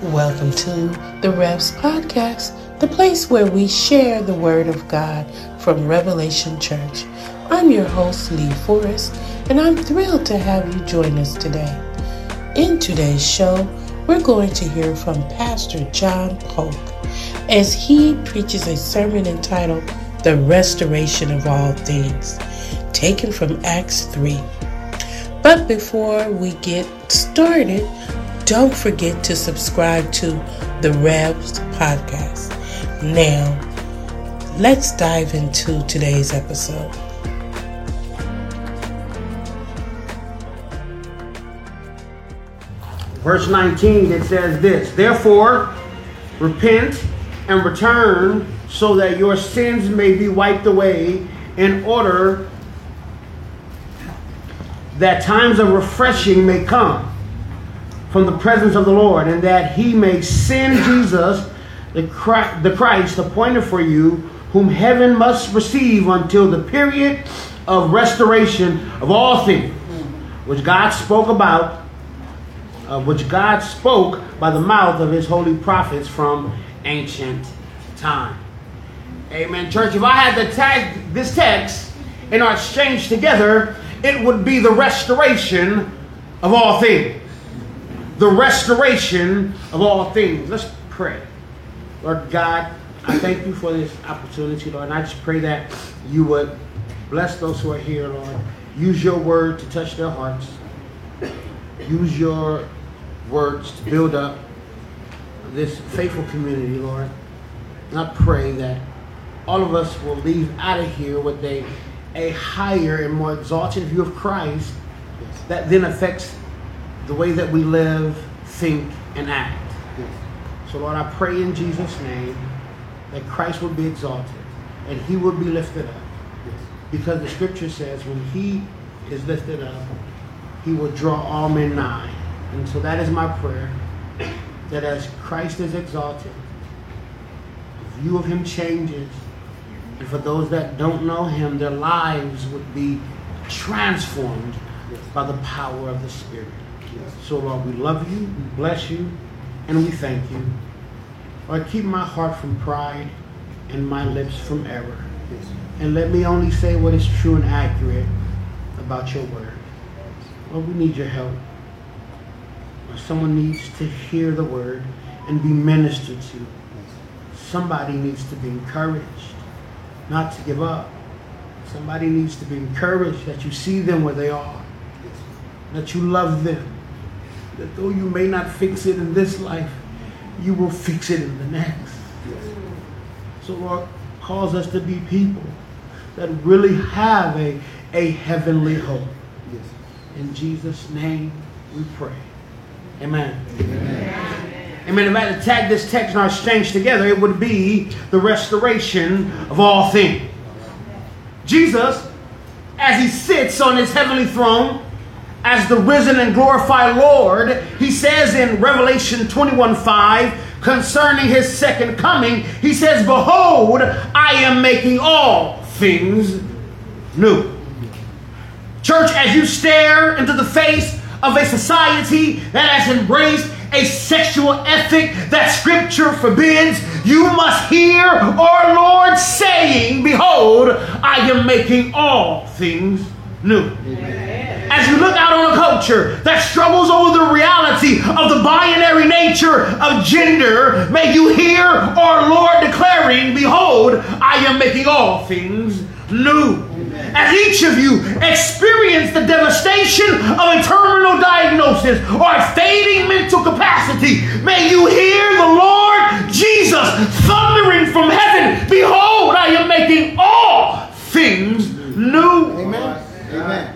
Welcome to the Revs Podcast, the place where we share the Word of God from Revelation Church. I'm your host, Lee Forrest, and I'm thrilled to have you join us today. In today's show, we're going to hear from Pastor John Polk as he preaches a sermon entitled The Restoration of All Things, taken from Acts 3. But before we get started, don't forget to subscribe to the Revs Podcast. Now, let's dive into today's episode. Verse 19, it says this: Therefore, repent and return so that your sins may be wiped away, in order that times of refreshing may come from the presence of the Lord, and that he may send Jesus, the Christ, appointed for you, whom heaven must receive until the period of restoration of all things, which God spoke by the mouth of his holy prophets from ancient time. Amen. Church, if I had to tag this text in our exchange together, it would be the restoration of all things. The restoration of all things. Let's pray. Lord God, I thank you for this opportunity, Lord. And I just pray that you would bless those who are here, Lord. Use your word to touch their hearts. Use your words to build up this faithful community, Lord. And I pray that all of us will leave out of here with a higher and more exalted view of Christ that then affects the way that we live, think, and act. So, Lord, I pray in Jesus' name that Christ will be exalted and he will be lifted up. Because the scripture says when he is lifted up, he will draw all men nigh. And so that is my prayer, that as Christ is exalted, the view of him changes. And for those that don't know him, their lives would be transformed by the power of the Spirit. So, Lord, we love you, we bless you, and we thank you. Lord, keep my heart from pride and my lips from error. And let me only say what is true and accurate about your word. Lord, we need your help. Lord, someone needs to hear the word and be ministered to. Somebody needs to be encouraged not to give up. Somebody needs to be encouraged that you see them where they are, that you love them, that though you may not fix it in this life, you will fix it in the next. So, Lord, cause us to be people that really have a heavenly hope. In Jesus' name we pray. Amen. Amen. If I had to tag this text in our exchange together, it would be the restoration of all things. Jesus, as he sits on his heavenly throne, as the risen and glorified Lord, he says in Revelation 21:5, concerning his second coming, he says, Behold, I am making all things new. Church, as you stare into the face of a society that has embraced a sexual ethic that scripture forbids, you must hear our Lord saying, Behold, I am making all things new. Amen. As you look out on a culture that struggles over the reality of the binary nature of gender, may you hear our Lord declaring, Behold, I am making all things new. As each of you experience the devastation of a terminal diagnosis or a fading mental capacity, may you hear the Lord Jesus thundering from heaven, Behold, I am making all things new. Amen. Amen.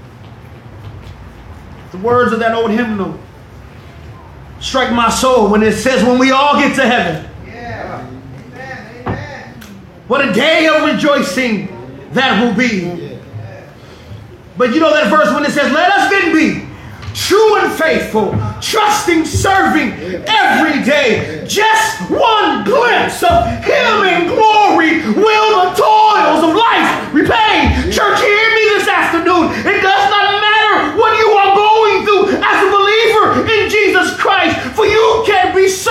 The words of that old hymnal strike my soul when it says, when we all get to heaven. Yeah. Amen. Amen. What a day of rejoicing that will be. But you know that verse when it says, let us then be true and faithful, trusting, serving every day. Just one glimpse of him in glory will the toils of life repay. Church, hear me this afternoon. It does not matter what you are going through as a believer in Jesus Christ, for you can be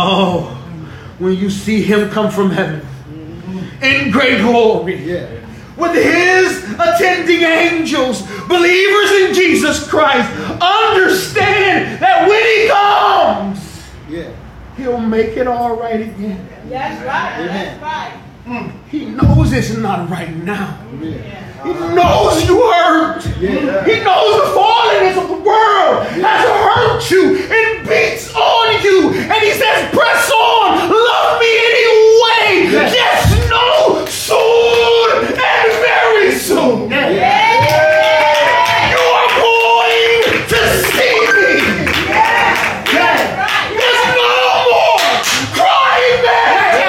Oh, when you see him come from heaven in great glory, with his attending angels, believers in Jesus Christ, understand that when he comes, he'll make it all right again. That's right. That's right. He knows it's not right now. He knows you hurt. He knows the fallenness of the world has hurt you and beats on you. And he says, press on. Love me anyway. Just know soon and very soon. You are going to see me. There's no more crying back.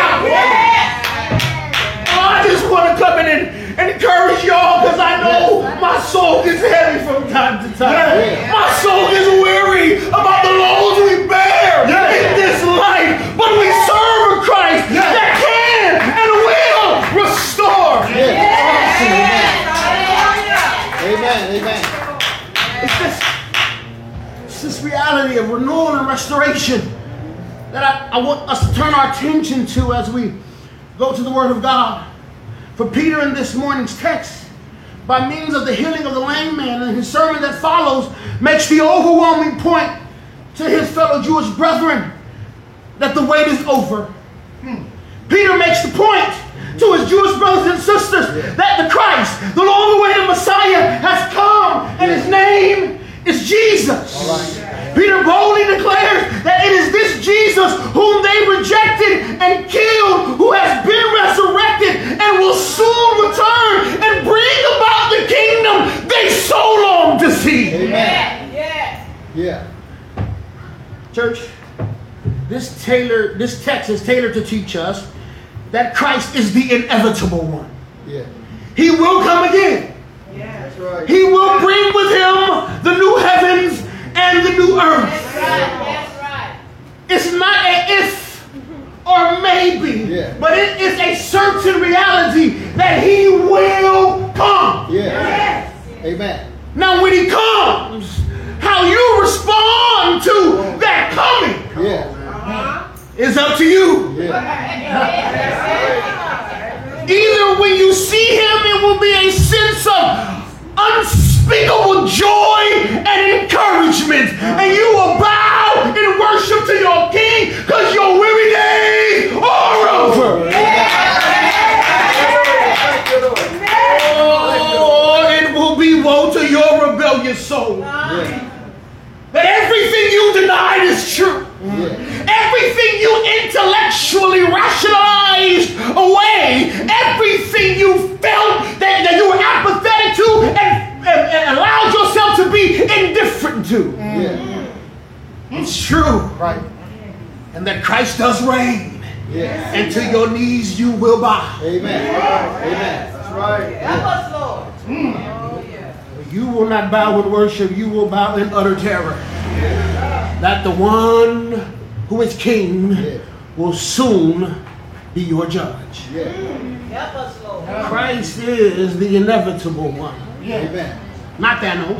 I just want to come in and encourage y'all, because I know my soul gets heavy from time to time. My soul gets weary about the loads we bear in this life, but we serve a Christ that can and will restore. Amen. It's this reality of renewal and restoration that I want us to turn our attention to as we go to the Word of God. For Peter in this morning's text, by means of the healing of the lame man and his sermon that follows, makes the overwhelming point to his fellow Jewish brethren that the wait is over. Peter makes the point to his Jewish brothers and sisters that the Christ, the long-awaited Messiah, has come, and his name is Jesus. Peter boldly declares that it is this Jesus whom they rejected and killed, who has been resurrected and will soon return and bring about the kingdom they so long to see. Church, this text is tailored to teach us that Christ is the inevitable one. He will come again. That's right. He will bring with him the new heavens and the new earth. That's right. It's not a if or maybe, but it is a certain reality that he will come. Amen. Now when he comes, how you respond to that coming is up to you. Either when you see him, it will be a sense of unspeakable joy and encouragement, and you will bow in worship to your King because your weary days are over. Or it will be woe to your rebellious soul. That everything you denied is true. Everything you intellectually rationalized away, everything you felt that you were apathetic to and allowed yourself to be indifferent to. It's true. Right. And that Christ does reign. And to your knees you will bow. Amen. That's right. Help us, Lord. You will not bow in worship, you will bow in utter terror. That the one who is king will soon be your judge. Help us, Lord. Christ is the inevitable one. Amen. Not Thanos.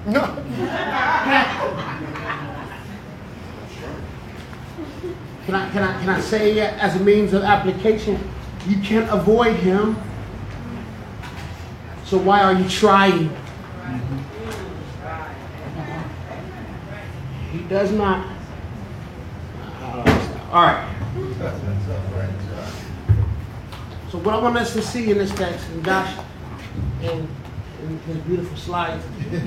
Can I say as a means of application, you can't avoid him. So why are you trying? He does not. All right. So what I want us to see in this text, and Josh, and his beautiful slides,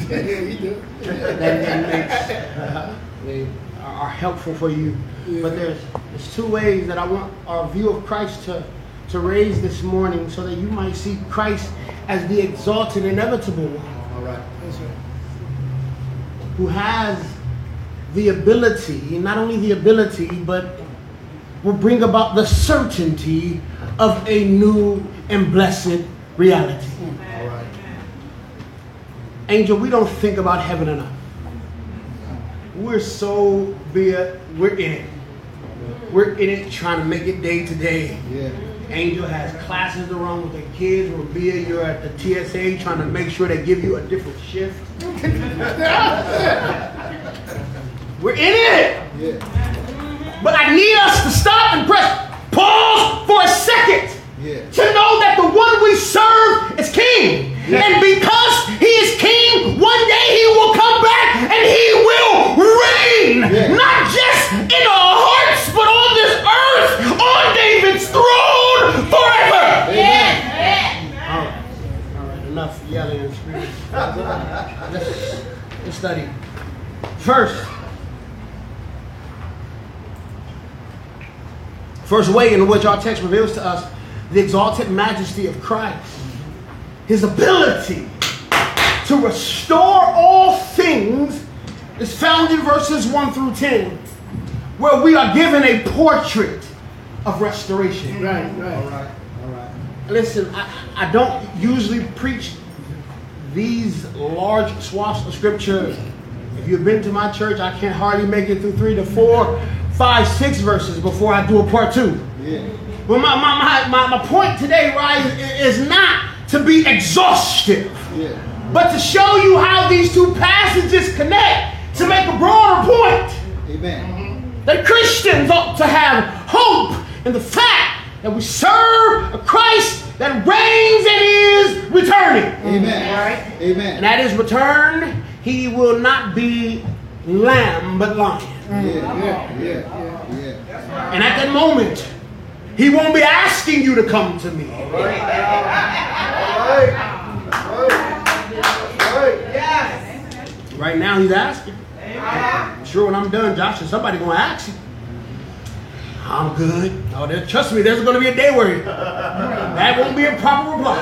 they are helpful for you. But there's two ways that I want our view of Christ to raise this morning, so that you might see Christ as the exalted, inevitable one. All right. Who has the ability, not only the ability, but will bring about the certainty of a new and blessed reality. All right. Angel, we don't think about heaven enough. We're in it. We're in it trying to make it day to day. Angel has classes to run with the kids. Rabia, you're at the TSA trying to make sure they give you a different shift. We're in it. But I need us to stop and pause for a second to know that the one we serve is king. And because he is king, one day he will come back and he will reign. Not just in our hearts, but on this earth, on David's throne forever. All right, enough yelling and screaming. Let's study. First way in which our text reveals to us the exalted majesty of Christ, his ability to restore all things, is found in verses 1 through 10, where we are given a portrait of restoration. Right. All right. Listen, I don't usually preach these large swaths of scripture. If you've been to my church, I can hardly make it through 3 to 4, 5, 6 verses before I do a part 2. Well, my point today, right, is not to be exhaustive, but to show you how these two passages connect to make a broader point. Amen. That Christians ought to have hope in the fact that we serve a Christ that reigns and is returning. Amen. Right? Amen. And at his return, he will not be lamb but lion. And at that moment, he won't be asking you to come to me. Right now he's asking. I'm sure when I'm done, Josh, somebody going to ask you. I'm good. Oh, trust me, there's going to be a day where that won't be a proper reply.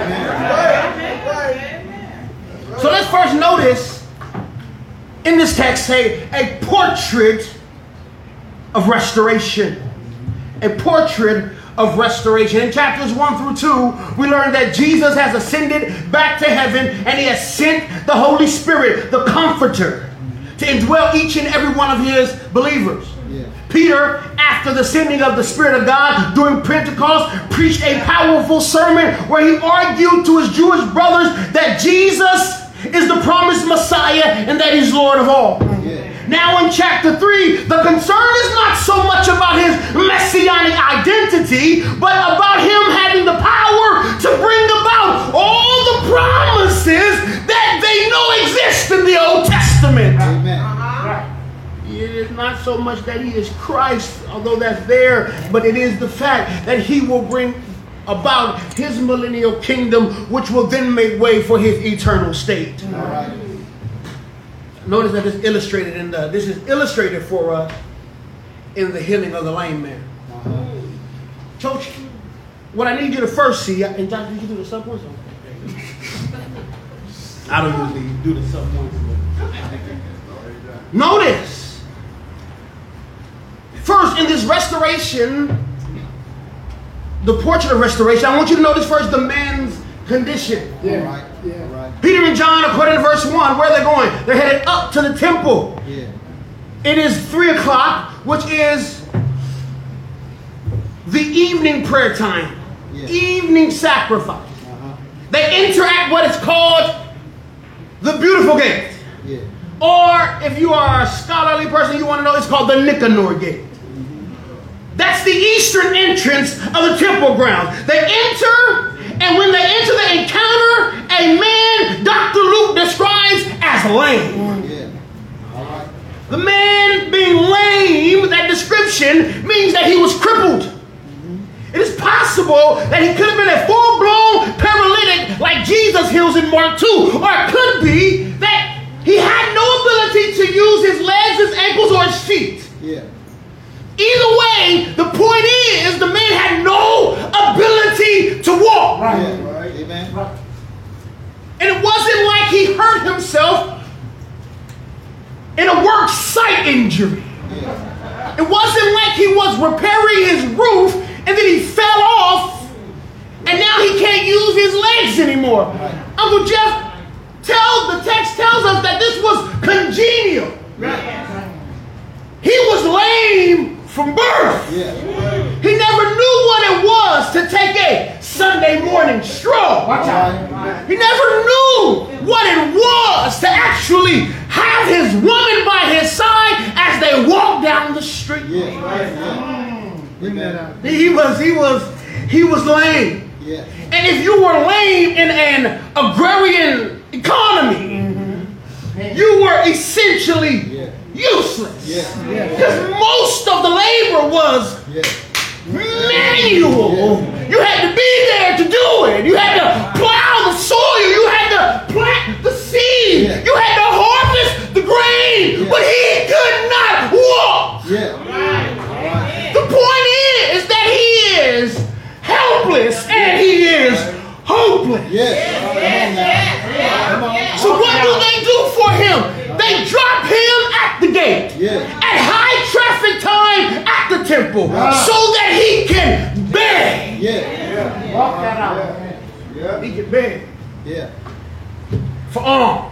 So let's first notice in this text, say, a portrait of restoration. A portrait of restoration. In chapters 1 through 2, we learn that Jesus has ascended back to heaven and he has sent the Holy Spirit, the Comforter, to indwell each and every one of his believers. Peter, after the sending of the Spirit of God during Pentecost, preached a powerful sermon where he argued to his Jewish brothers that Jesus is the promised Messiah and that he's Lord of all. Now in chapter 3, the concern is not so much about his messianic identity, but about him having the power to bring about all the promises that they know exist in the Old Testament. It is not so much that he is Christ, although that's there, but it is the fact that he will bring about his millennial kingdom, which will then make way for his eternal state. Notice that this is illustrated for us in the healing of the lame man. Church, what I need you to first see, and Josh, did you do the sub points? I don't usually do the sub points. Notice, first in this restoration, the portrait of restoration, I want you to notice first the man's condition. Peter and John, according to verse 1, where are they going? They're headed up to the temple. It is 3 o'clock, which is the evening prayer time, evening sacrifice. They enter at what is called the Beautiful Gate. Or if you are a scholarly person, you want to know, it's called the Nicanor Gate. That's the eastern entrance of the temple grounds. They enter, and when they enter, they encounter a man Dr. Luke describes as lame. The man being lame, that description means that he was crippled. It is possible that he could have been a full-blown paralytic like Jesus heals in Mark 2. Or it could be that he had no ability to use his legs, his ankles, or his feet. Either way, the point is the man had no ability to walk. And it wasn't like he hurt himself in a work site injury. It wasn't like he was repairing his roof and then he fell off and now he can't use his legs anymore. Uncle Jeff, the text tells us that this was congenial. He was lame from birth. He never knew what it was to take a Sunday morning stroll. He never knew what it was to actually have his woman by his side as they walked down the street. Bring that out. He was lame. Yes. And if you were lame in an agrarian economy, you were essentially useless. Because most of the labor was manual. You had to be there to do it. You had to plow the soil. You had to plant the seed. You had to harvest the grain. But he could not walk. The point is that he is helpless and he is hopeless. So what do they do for him? They drop him at the gate at high traffic time at the temple so that he can beg. Walk that out. He can beg for alms.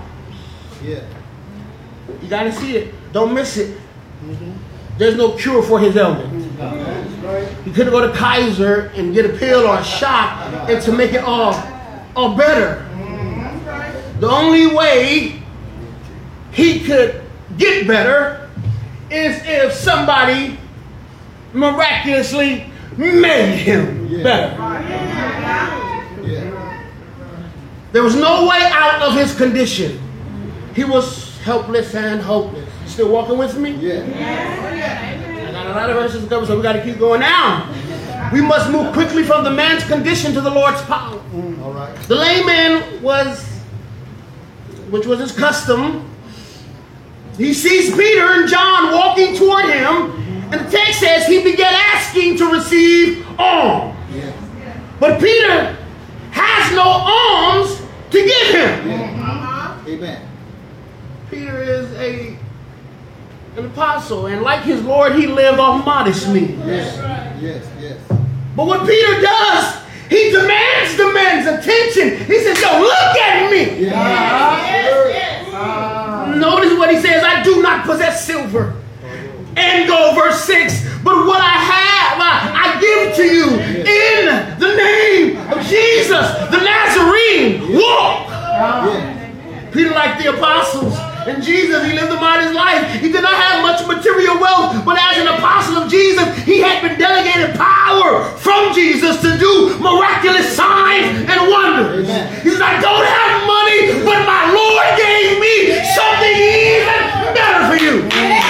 You got to see it. Don't miss it. There's no cure for his ailment. He couldn't go to Kaiser and get a pill or a shot and to make it all better. The only way he could get better is if somebody miraculously made him better. There was no way out of his condition. He was helpless and hopeless. You still walking with me? I got a lot of verses to cover, so we got to keep going now. We must move quickly from the man's condition to the Lord's power. All right. The lame man which was his custom, he sees Peter and John walking toward him, and the text says he began asking to receive alms. But Peter has no alms to give him. Amen. Peter is an apostle, and like his Lord, he lived off modest means. But what Peter does, he demands attention. He says, yo, look at me. Notice what he says, I do not possess silver and gold, verse 6, but what I have, I give to you in the name of Jesus, the Nazarene. Walk. Peter, like the apostles, and Jesus, he lived a modest life. He did not have much material wealth, but as an apostle of Jesus, he had been delegated power from Jesus to do miraculous signs and wonders. He said, I don't have money, but my Lord gave me something even better for you.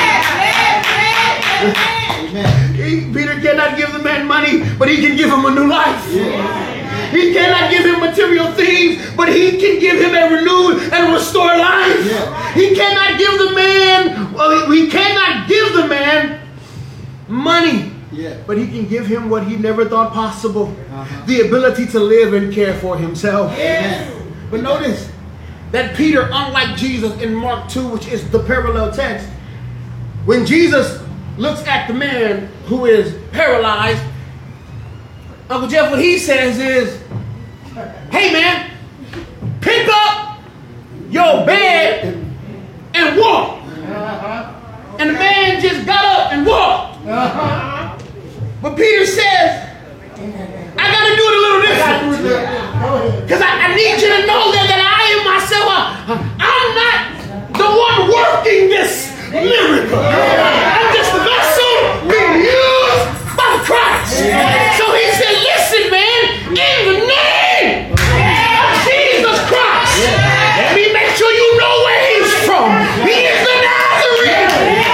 Peter cannot give the man money, but he can give him a new life. He cannot give him material things, but he can give him a renewed and restored life. He cannot give the man money, but he can give him what he never thought possible, the ability to live and care for himself. But notice that Peter, unlike Jesus in Mark 2, which is the parallel text, when Jesus looks at the man who is paralyzed, Uncle Jeff, what he says is, hey man, pick up your bed and walk. And the man just got up and walked. But Peter says, I got to do it a little different. Because I need you to know that I am myself, I'm not the one working this miracle. I'm just a vessel being used by Christ. So he said, listen, man, in the name of Jesus Christ, let me make sure you know where he's from. He is the Nazarene.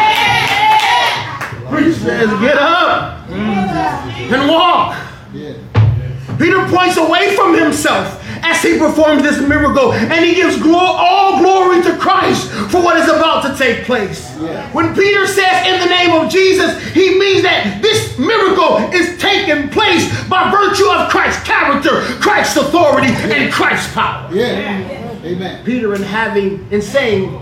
He says, get up and walk. Peter points away from himself as he performs this miracle, and he gives all glory to Christ for what is about to take place. When Peter says in the name of Jesus, he means that this miracle is taking place by virtue of Christ's character, Christ's authority, and Christ's power. Amen. Peter, in saying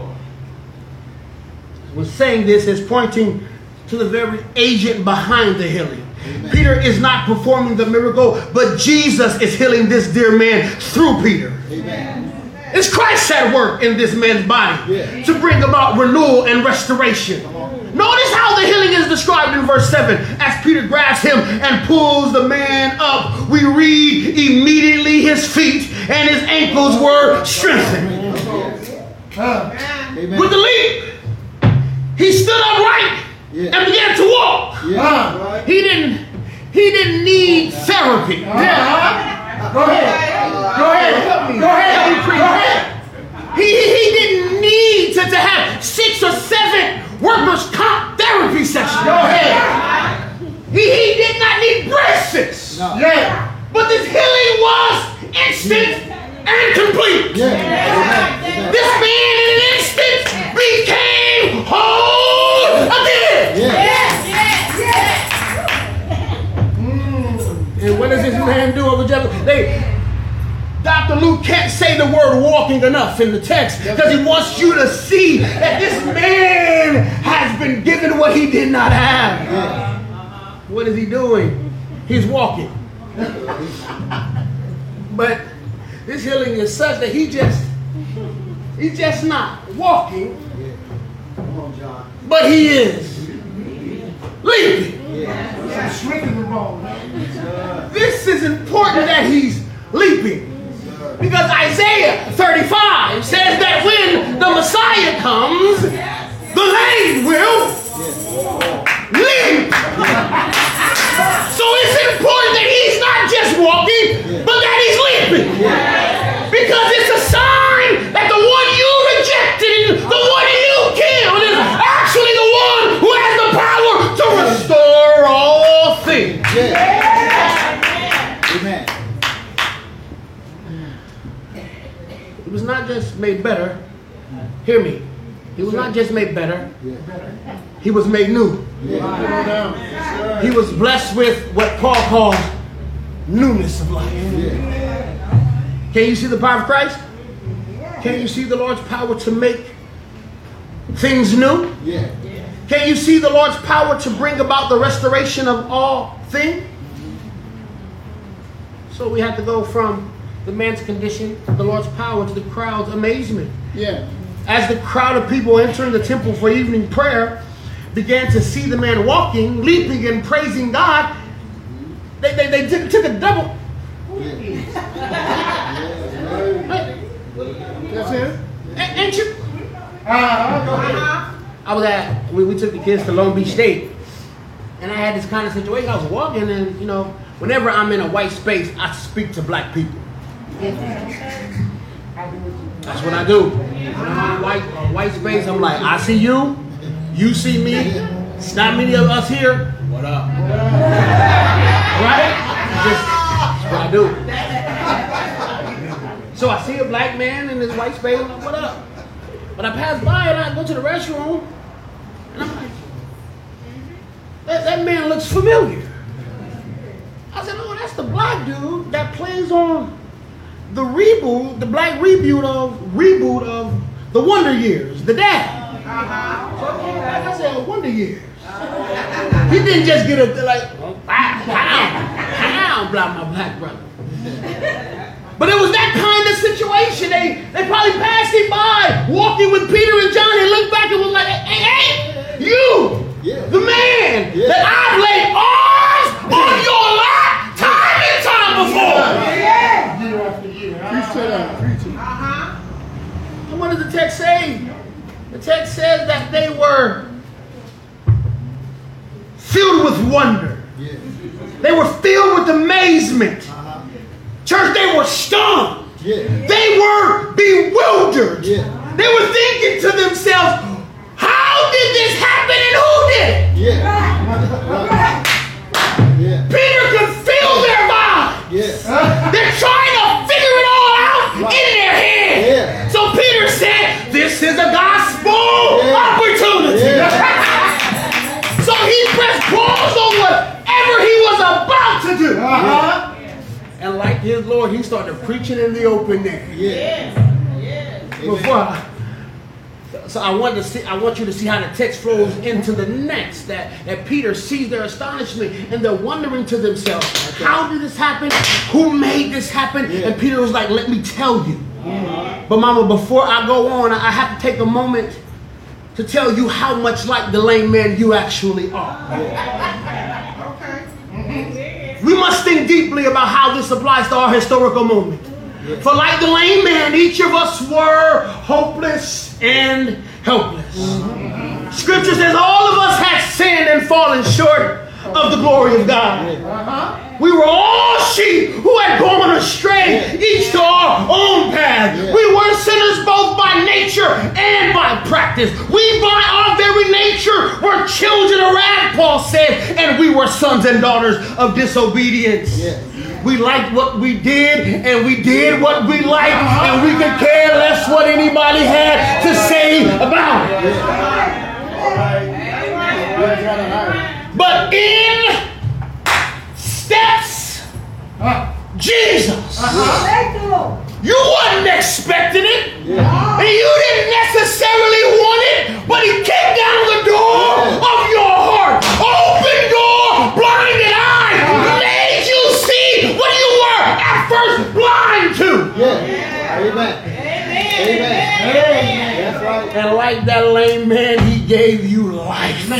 this, is pointing to the very agent behind the healing. Amen. Peter is not performing the miracle, but Jesus is healing this dear man through Peter. Amen. It's Christ at work in this man's body to bring about renewal and restoration. Notice how the healing is described in verse 7. As Peter grabs him and pulls the man up, we read immediately his feet and his ankles were strengthened. With the leap, he stood upright Yeah. and began to walk. Yeah. Right. He didn't need therapy. Go ahead. Help me. Go ahead. He didn't need to have 6 or 7 workers' comp therapy sessions. Go ahead. He did not need braces. No. Yeah. But this healing was instant and complete. Yeah. Amen. This man in an instant became whole again. Yeah. And what does this man do over Jericho? Dr. Luke can't say the word walking enough in the text because he wants you to see that this man has been given what he did not have. Yeah. What is he doing? He's walking. But this healing is such that he's just not walking, Come on, John. but he is leaping. Shrinking the bone. This is important that he's leaping. Because Isaiah 35 says that when the Messiah comes, the lame will leap. So it's important that he's not just walking, but that he's leaping. Because it's a sign that the one you rejected, the one you killed, is actually the one who has the power to restore all things. Yeah. Amen. He was not just made better. Hear me. He was not just made better. He was made new. He was blessed with what Paul calls newness of life. Can you see the power of Christ? Can you see the Lord's power to make things new? Yeah. Can you see the Lord's power to bring about the restoration of all things? So we have to go from the man's condition, the Lord's power, to the crowd's amazement. Yeah. As the crowd of people entering the temple for evening prayer began to see the man walking, leaping, and praising God, they took a double. That's it. Ain't you? Go ahead. I was we took the kids to Long Beach State, and I had this kind of situation. I was walking, and whenever I'm in a white space, I speak to black people. That's what I do. When I'm in a white space, I'm like, I see you, you see me. It's not many of us here. What up? Right? That's what I do. So I see a black man in this white space. I'm like, what up? But I pass by and I go to the restroom, and I'm like, that man looks familiar. I said, oh, that's the black dude that plays on the black reboot of The Wonder Years, the dad. So I said, Wonder Years. He didn't just get pound, blah, my black brother. But it was that kind of situation. They probably passed him by, walking with Peter and John, and looked back and was like, hey, you, the man that I've laid arms on your lap time and time before. Year after year. Preaching. And what does the text say? The text says that they were filled with wonder. They were filled with amazement. Church, they were stunned. They were bewildered. They were thinking to themselves, how did this happen and who did it? Peter could feel their mind. They're trying to figure it all out in their head. So Peter said, this is a gospel opportunity. So he pressed pause on whatever he was about to do. And like his Lord, he started preaching in the open there. So I want you to see how the text flows into the next. That Peter sees their astonishment and they're wondering to themselves, how did this happen? Who made this happen? And Peter was like, let me tell you. But mama, before I go on, I have to take a moment to tell you how much like the lame man you actually are. We must think deeply about how this applies to our historical moment. For like the lame man, each of us were hopeless and helpless. Scripture says all of us had sinned fallen short of the glory of God. We were all sheep who had gone astray, each to our own path. We were sinners both by nature and by practice. We by our very nature were children of wrath, Paul said, and we were sons and daughters of disobedience. We liked what we did, and we did what we liked, and we could care less what anybody had to say about it. But in steps Jesus. You wasn't expecting it, and you didn't necessarily want it, but he kicked down the door of your heart, open door, blinded eye, made you see what you were at first blind to. Amen. That's right. And like that lame man, he gave you life.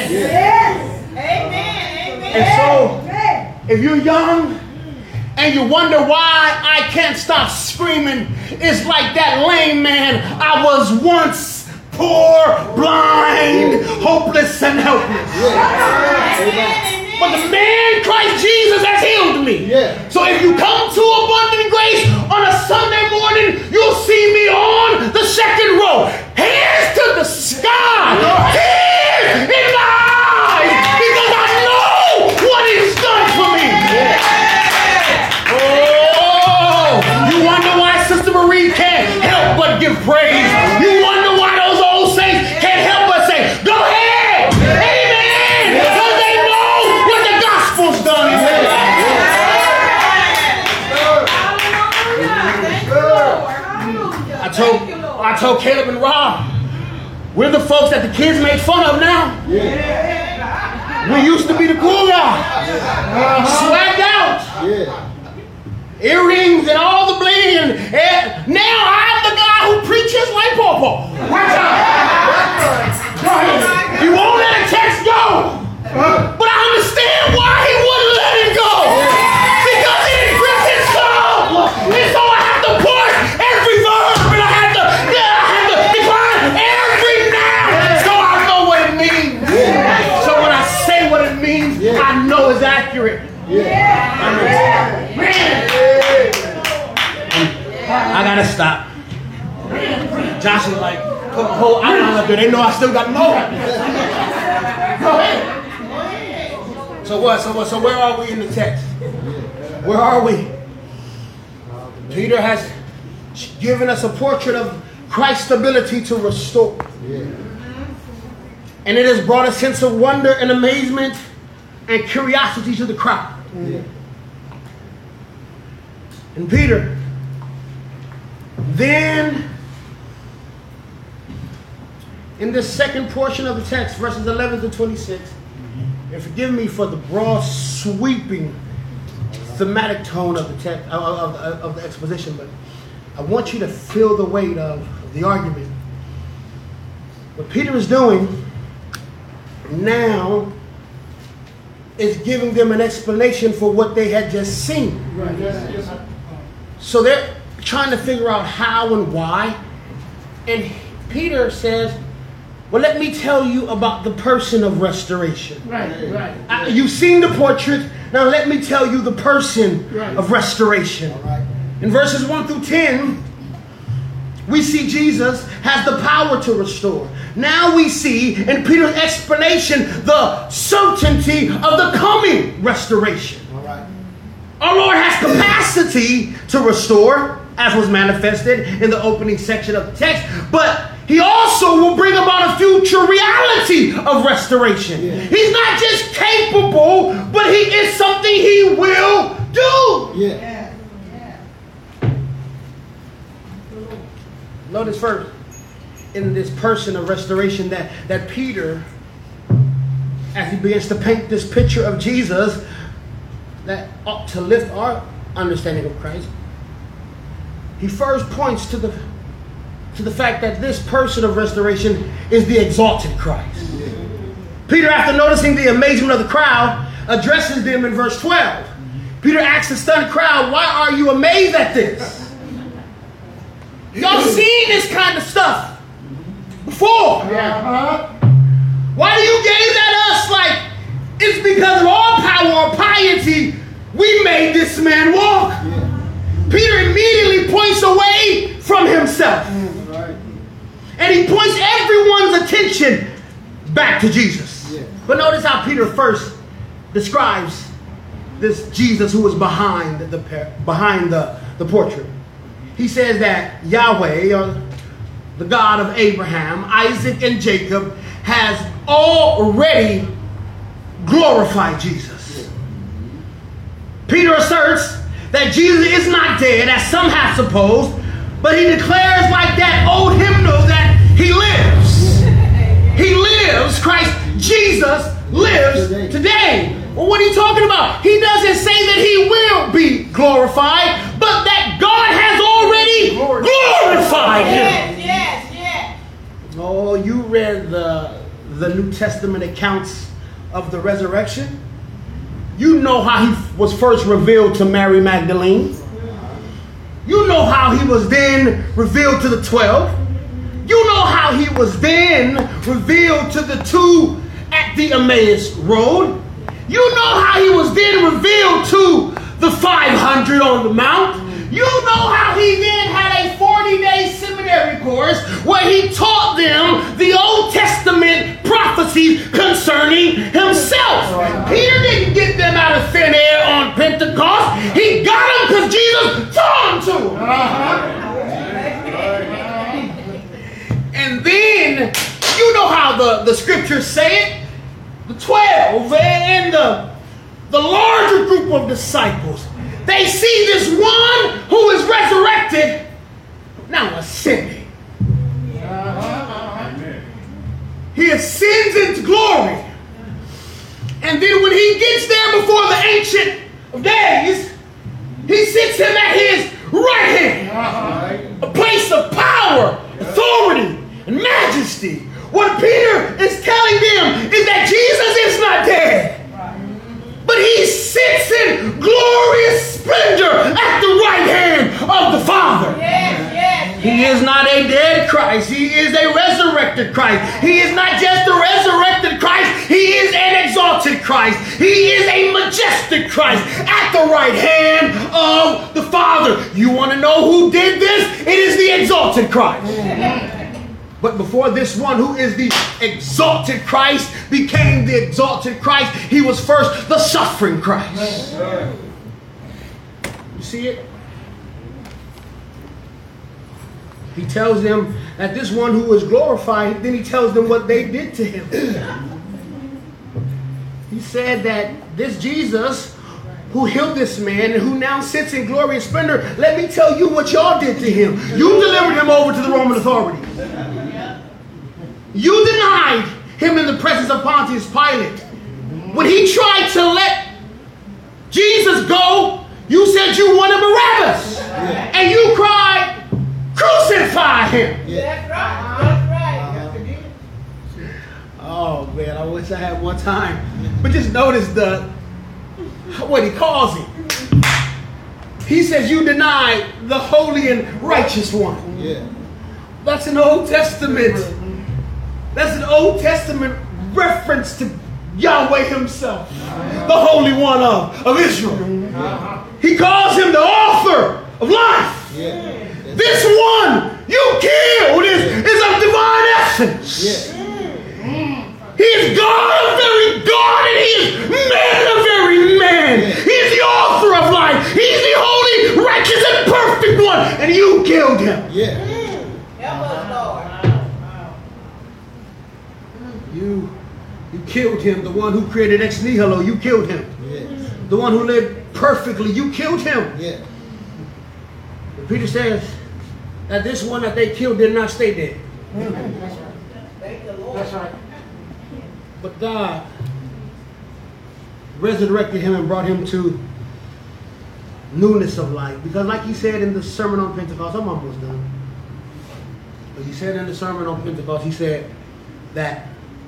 And so, if you're young and you wonder why I can't stop screaming, it's like that lame man. I was once poor, blind, hopeless, and helpless. But the man Christ Jesus has healed me. So if you come to Abundant Grace on a Sunday morning, you'll see me on the second row. Hands to the sky. Tears in my eyes. Because I know what he's done for me. Oh, you wonder why Sister Marie can't help but give praise. You wonder why those old saints can't help but say, go ahead. Amen. Because they know what the gospel's done. I told Caleb and Rob, we're the folks that the kids make fun of now. We used to be the cool guy. Swagged out. Earrings and all the bling. And now I'm the guy who preaches like Paul. Watch out. You won't let a text go. But I understand why he wouldn't let it go. Because it gripped his soul. And so I have to push every verb and I have to define every noun. So I know what it means. So when I say what it means, I know it's accurate. I gotta stop. Josh is like, put my whole outline up there. They know I still got more. Go ahead. So what? So where are we in the text? Where are we? Peter has given us a portrait of Christ's ability to restore. And it has brought a sense of wonder and amazement and curiosity to the crowd. And Peter then, in this second portion of the text, verses 11 to 26, and forgive me for the broad, sweeping, thematic tone of the text of the exposition, but I want you to feel the weight of the argument. What Peter is doing now is giving them an explanation for what they had just seen. So they're trying to figure out how and why. And Peter says, well, let me tell you about the person of restoration. You've seen the portrait. Now let me tell you the person of restoration. In verses 1 through 10, we see Jesus has the power to restore. Now we see in Peter's explanation the certainty of the coming restoration. Our Lord has capacity to restore, as was manifested in the opening section of the text, but he also will bring about a future reality of restoration. He's not just capable, but he is something he will do. Notice first, in this person of restoration, that Peter, as he begins to paint this picture of Jesus that ought to lift our understanding of Christ, he first points to the fact that this person of restoration is the exalted Christ. Peter, after noticing the amazement of the crowd, addresses them in verse 12. Peter asks the stunned crowd, why are you amazed at this? Y'all seen this kind of stuff before. Why do you gaze at us like back to Jesus. Yeah. But notice how Peter first describes this Jesus who was behind the portrait. He says that Yahweh, or the God of Abraham, Isaac, and Jacob, has already glorified Jesus. Peter asserts that Jesus is not dead, as some have supposed, but he declares like that old hymnal that he lives. He lives. Christ Jesus lives today. Well, what are you talking about? He doesn't say that he will be glorified, but that God has already glorified him. Yes. Oh, you read the New Testament accounts of the resurrection? You know how he was first revealed to Mary Magdalene. You know how he was then revealed to the 12. You know how he was then revealed to the 2 at the Emmaus Road. You know how he was then revealed to the 500 on the Mount. You know how he then had a 40-day seminary course where he taught them the Old Testament prophecies concerning himself. Peter didn't get them out of thin air on Pentecost. He got them because Jesus taught them to. And then, you know how the scriptures say it. The 12 and the larger group of disciples, they see this one who is resurrected, now ascending. He ascends into glory. And then when he gets there before the Ancient of Days, he sits him at his right hand. A place of power, authority, and majesty. What Peter is telling them is that Jesus is not dead, but he sits in glorious splendor at the right hand of the Father. Yes. He is not a dead Christ. He is a resurrected Christ. He is not just a resurrected Christ. He is an exalted Christ. He is a majestic Christ at the right hand of the Father. You want to know who did this? It is the exalted Christ. But before this one who is the exalted Christ became the exalted Christ, he was first the suffering Christ. You see it? He tells them that this one who is glorified, then he tells them what they did to him. He said that this Jesus who healed this man and who now sits in glorious splendor, let me tell you what y'all did to him. You delivered him over to the Roman authorities. You denied him in the presence of Pontius Pilate. When he tried to let Jesus go, you said you wanted Barabbas. And you cried, crucify him. That's right. Oh man, I wish I had more time. But just notice what he calls him. He says you denied the holy and righteous one. Yeah. That's an Old Testament. That's an Old Testament reference to Yahweh himself, the Holy One of Israel. He calls him the author of life. Yeah. This one you killed is of divine essence. Yeah. He is God, a very God, and he is man, a very man. He is the author of life. He's the holy, righteous, and perfect one, and you killed him. Yeah. Help us, Lord. You killed him. The one who created ex nihilo, you killed him. Yes. The one who lived perfectly, you killed him. Yeah. But Peter says that this one that they killed did not stay dead. Thank the Lord. That's right. But God resurrected him and brought him to newness of life. Because like he said in the Sermon on Pentecost, I'm almost done. But he said in the Sermon on Pentecost, he said that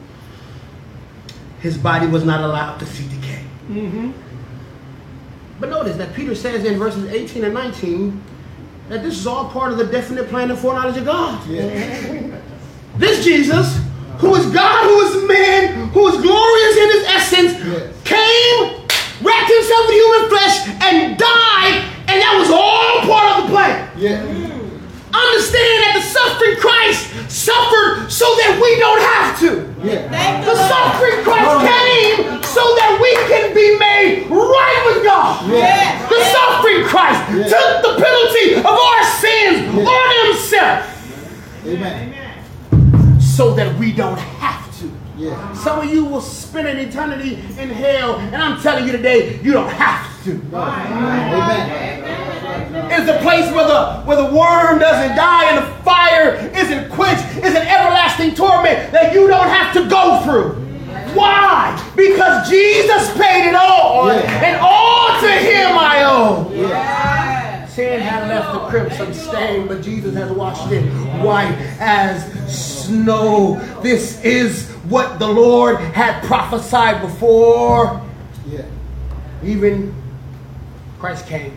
his body was not allowed to see decay. Mm-hmm. But notice that Peter says in verses 18 and 19 that this is all part of the definite plan and foreknowledge of God. Yeah. This Jesus, who is God, who is man, who is glorious in his essence, came, wrapped himself in human flesh, and died, and that was all part of the plan. Yeah. Understand that the suffering Christ suffered so that we don't have to. Thank The you, Lord. suffering Christ came so that we can be made right with God. Yes. The suffering Christ took the penalty of our sins on himself Amen. so that we don't have to. Yeah. Some of you will spend an eternity in hell, and I'm telling you today, you don't have to. Amen. It's a place where the worm doesn't die and the fire isn't quenched. It's an everlasting torment that you don't have to go through. Why? Because Jesus paid it all, and all to him I owe. Sin had left the crimson stain, but Jesus has washed it white as snow. This is what the Lord had prophesied before even Christ came.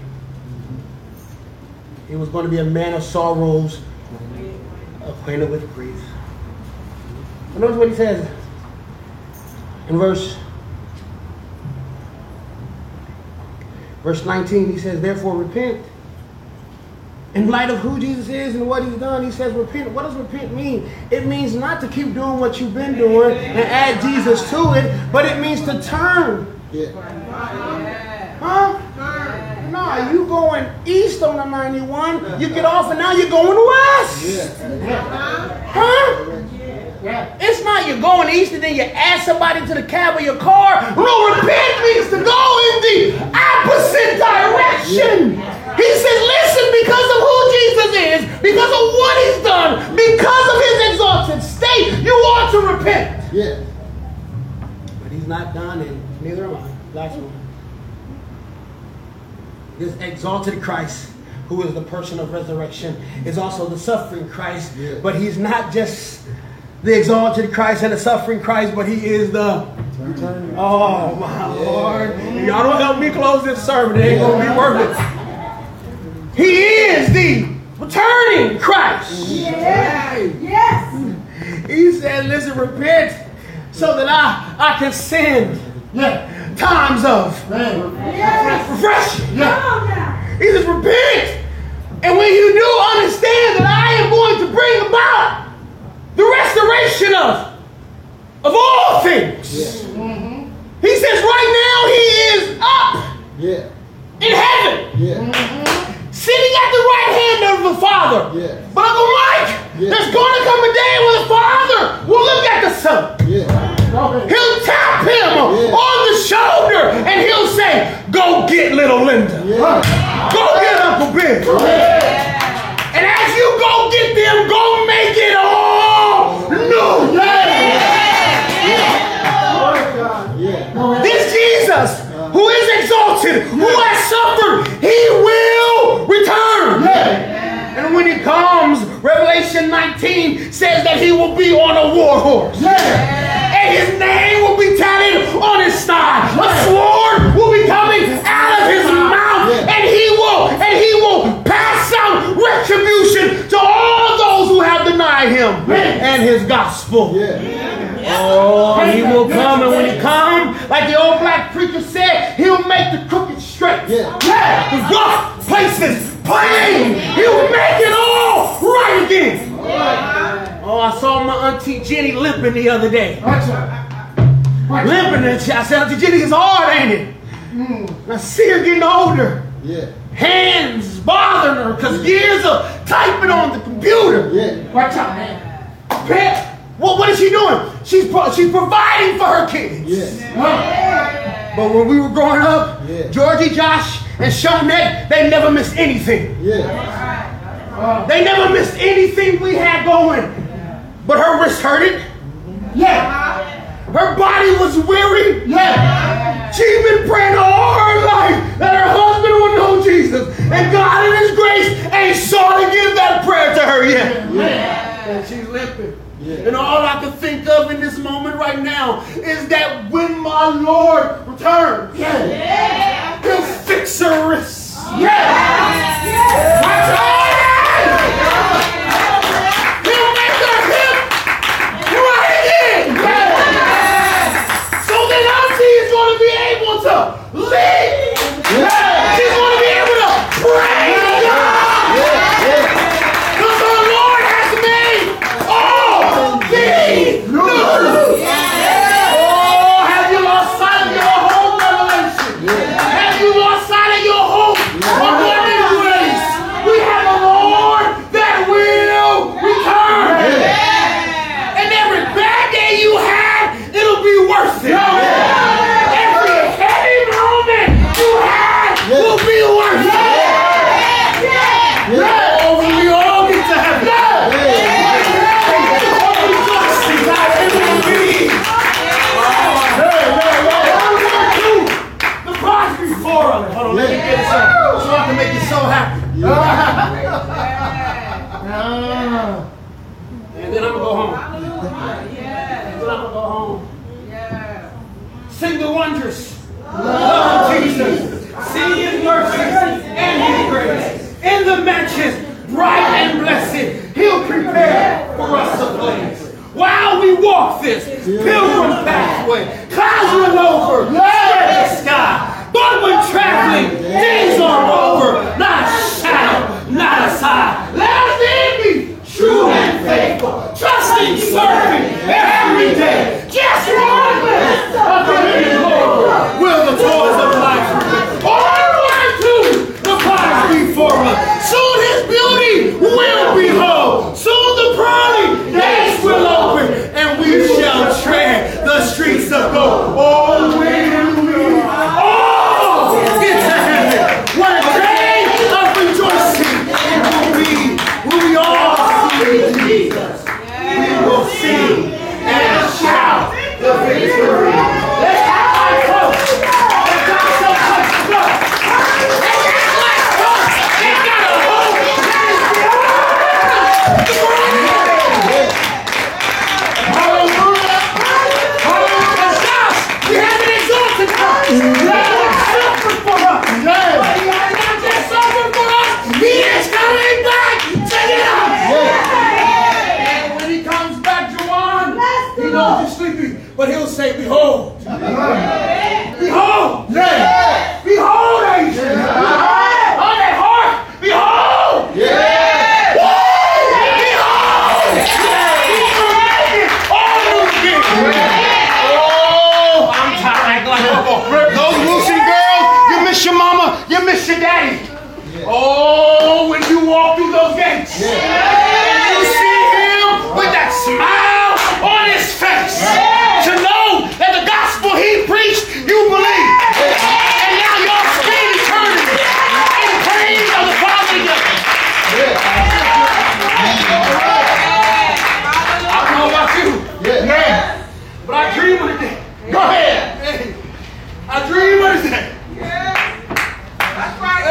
He was going to be a man of sorrows, acquainted with grief. And notice what he says in verse 19. He says, therefore repent. In light of who Jesus is and what he's done, he says repent. What does repent mean? It means not to keep doing what you've been doing and add Jesus to it, but it means to turn. Huh? No, you going east on the 91, you get off and now you're going west. Huh? It's not you're going east and then you add somebody to the cab of your car. No, repent means to go in the opposite direction. He says, listen, because of who Jesus is, because of what he's done, because of his exalted state, you ought to repent. But he's not done, and neither am I. Last one. This exalted Christ, who is the person of resurrection, is also the suffering Christ. But he's not just the exalted Christ and the suffering Christ, but he is the... Oh, my Lord. If y'all don't help me close this sermon, it ain't going to be worth it. He is the returning Christ. Yes. He said, listen, repent so that I can send times of refreshing. He says, repent. And when you do understand that I am going to bring about the restoration of all things. He says right now he is up in heaven. Sitting at the right hand of the Father. But Uncle Mike, there's going to come a day when the Father will look at the Son. He'll tap him on the shoulder and he'll say, go get little Linda. Go get Uncle Bill. And as you go get them, go make it all new. This Jesus who is exalted, who has suffered, he will return. And when he comes, Revelation 19 says that he will be on a war horse. And his name will be tatted on his thigh. A sword will be coming out of his mouth. And he will pass out retribution to all those who have denied him and his gospel. Oh, he will come, and when he comes, like the old black preacher said, he'll make the crooked straight. The rough places plain. He'll make it all right again. Oh, I saw my Auntie Jenny limping the other day. Limping, and I said, Auntie Jenny, it's hard, ain't it? I see her getting older. Hands bothering her because years of typing on the computer. Watch out, man. What is she doing? She's providing for her kids. But when we were growing up, Georgie, Josh, and Shonette, they never missed anything. They never missed anything we had going. But her wrist hurted. Her body was weary. She's been praying all her life that her husband would know Jesus. And God in his grace ain't sought to give that prayer to her yet. And she's limping. And all I can think of in this moment right now is that when my Lord returns, he'll fix her wrists. He'll make her hip right again. So that Auntie is going to be able to lead. She's going to be able to praise God. Because our Lord has made all things new. Sing the wonders of Jesus. Sing His mercy and His grace. In the mansion, bright and blessed, He'll prepare for us a place. While we walk this pilgrim pathway, clouds roll over, the sky. But when traveling, days are over. Not a shadow, not a sigh. Let us then be true and faithful, trusting, serving every day. Just one less of the living Lord will the toils of life. Onward to the prize before us. Soon His beauty will behold. Soon the pearly gates will open, and we shall tread the streets of gold. Oh, when we get to heaven, what a day of rejoicing! And when we all see Jesus, we will sing and shout the victory. Let's act like folks. Let's not so much love. Let's act like folks. They got a hope that is beyond the world. Hallelujah. Hallelujah. Shout. We have an exalted God. God suffered for us. But He has not just suffered for us. He is coming back. Check it out. And when He comes back, Juwan, He knows you're sleepy, but He'll say, behold. Behold. Behold, Asian. On that heart. Behold. Behold. He's making all new things. Oh, I'm tired. Those Lucy girls, you miss your mama, you miss your daddy. Oh, when you walk through those gates, and you see him with that smile on his face, to know that the gospel he preached, you believe. And now your spin is turning in praise of the Father. I don't know about you, but I dream of the day. Go ahead. I dream of the day. That's right.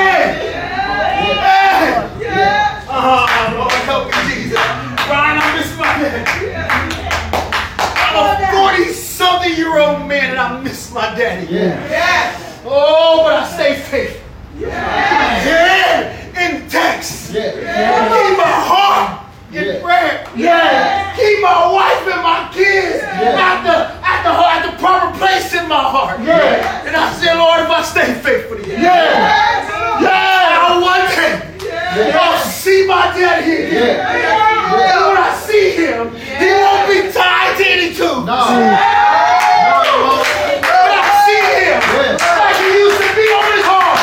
Lord, help me, Jesus. Brian, I miss my dad. I'm a 40-something-year-old man and I miss my daddy. Oh, but I stay faithful. In text. Keep my heart in prayer. Keep my wife and my kids at the proper place in my heart. And I say, Lord, if I stay faithful to you, one day I'll see my daddy again. And when I see him, he won't be tied to any tube. But I see him like he used to be on his heart.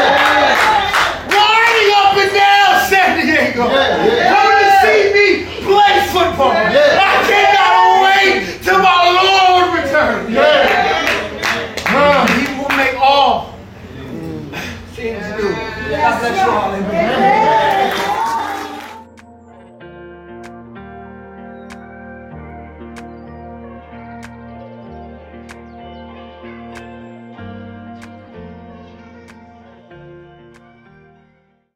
Riding up and down San Diego. Coming to see me play football. I cannot wait till my Lord returns. He will make all things new. God bless you all. Amen.